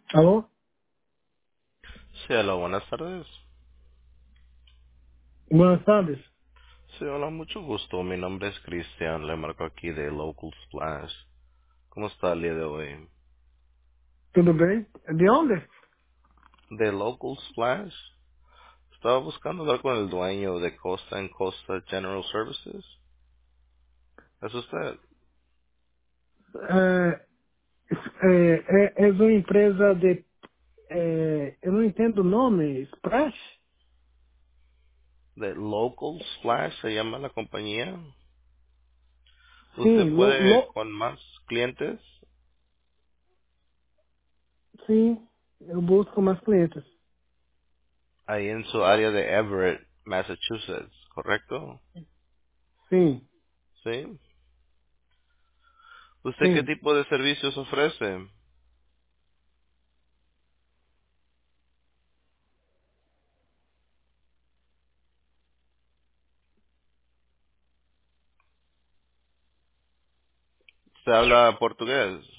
¿Aló? Sí, hola, buenas tardes. Buenas tardes. Sí, hola, mucho gusto. Mi nombre es Cristian, le marco aquí de Local Splash. ¿Cómo está el día de hoy? ¿Tudo bem? ¿De dónde? De Local Splash. Estaba buscando hablar con el dueño de Costa en Costa General Services. ¿Es usted? É uma empresa de... eu não entendo o nome. Splash? De Local Splash se llama la compañía. Sim, ¿Usted puede con más clientes? sim, eu busco mais clientes. Ahí en su área de Everett, Massachusetts, ¿correcto? Sim, Sí. ¿Usted qué sim. tipo de servicios ofrece? ¿Se habla portugués?